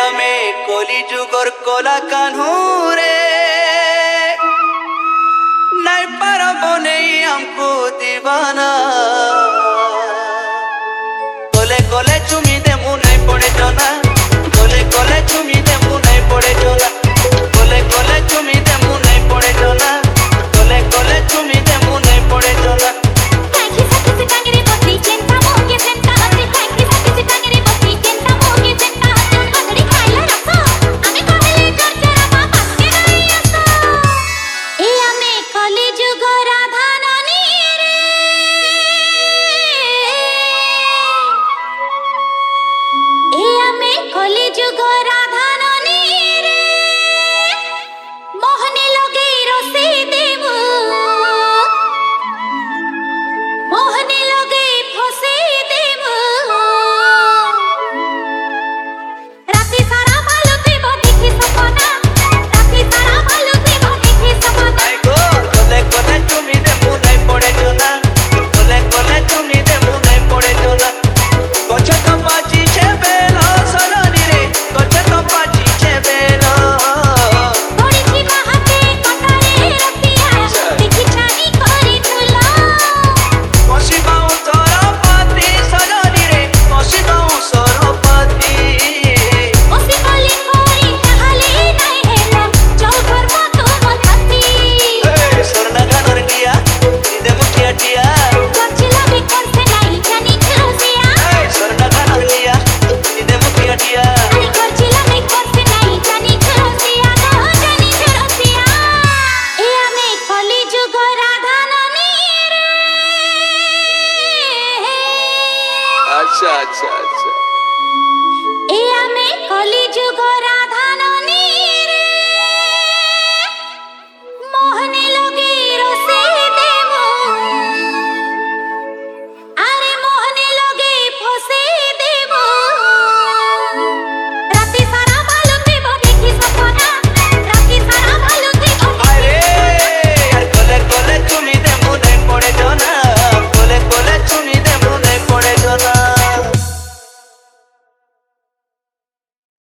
ଆମେ କଲି ଯୁଗର କଲା କାହ୍ନୁରେ ନାଇଁ ପାର ବନେଇ ଆମକୁ ଦିବାନା କଲେ କଲେ ଚୁମି ଦେ ମୁଁ ନାଇଁ ପଡେ ଜନା କଲେ କଲେ ଚୁମି ଦେ ମୁଁ ନାଇଁ ପଡେ ଜନା କଲେ କଲେ ଚୁମି ଦେ ମୁଁ ନାଇଁ ପଡେ ଜନା କଲେ କଲେ ଚୁମି ଦେ ମୁଁ ନାଇଁ ପଡେ ଜନା कलिजुग राधा